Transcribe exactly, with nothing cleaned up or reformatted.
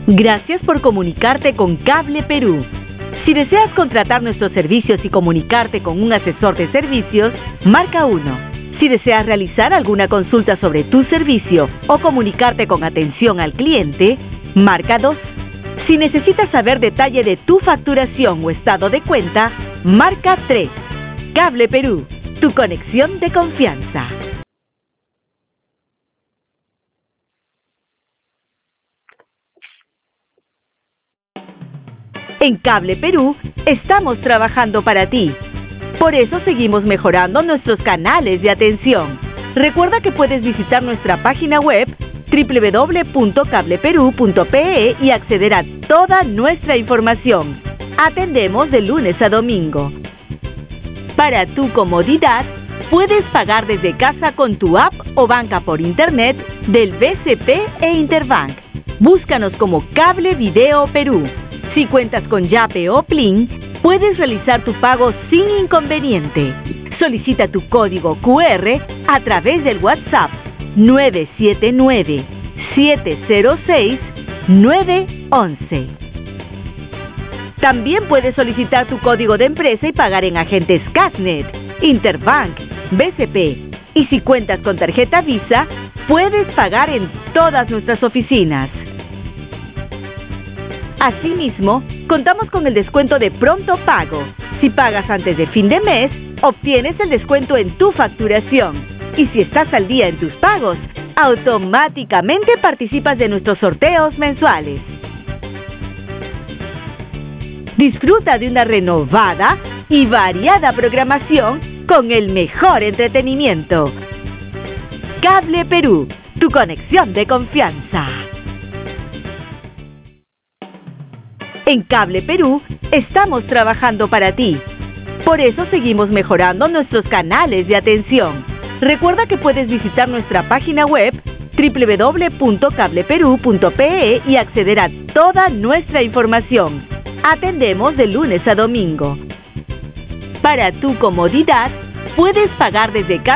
Gracias por comunicarte con Cable Perú. Si deseas contratar nuestros servicios y comunicarte con un asesor de servicios, marca uno. Si deseas realizar alguna consulta sobre tu servicio o comunicarte con atención al cliente, marca dos. Si necesitas saber detalle de tu facturación o estado de cuenta, marca tres. Cable Perú, tu conexión de confianza. En Cable Perú estamos trabajando para ti. Por eso seguimos mejorando nuestros canales de atención. Recuerda que puedes visitar nuestra página web doble u doble u doble u punto cable perú punto pe e y acceder a toda nuestra información. Atendemos de lunes a domingo. Para tu comodidad, puedes pagar desde casa con tu app o banca por internet del B C P e Interbank. Búscanos como Cable Video Perú. Si cuentas con Yape o Plin, puedes realizar tu pago sin inconveniente. Solicita tu código cu erre a través del WhatsApp nueve siete nueve, siete cero seis, nueve once. También puedes solicitar tu código de empresa y pagar en agentes Casnet, Interbank, B C P. Y si cuentas con tarjeta Visa, puedes pagar en todas nuestras oficinas. Asimismo, contamos con el descuento de pronto pago. Si pagas antes de fin de mes, obtienes el descuento en tu facturación. Y si estás al día en tus pagos, automáticamente participas de nuestros sorteos mensuales. Disfruta de una renovada y variada programación con el mejor entretenimiento. Cable Perú, tu conexión de confianza. En Cable Perú estamos trabajando para ti. Por eso seguimos mejorando nuestros canales de atención. Recuerda que puedes visitar nuestra página web doble u doble u doble u punto cable perú punto pe e y acceder a toda nuestra información. Atendemos de lunes a domingo. Para tu comodidad, puedes pagar desde casa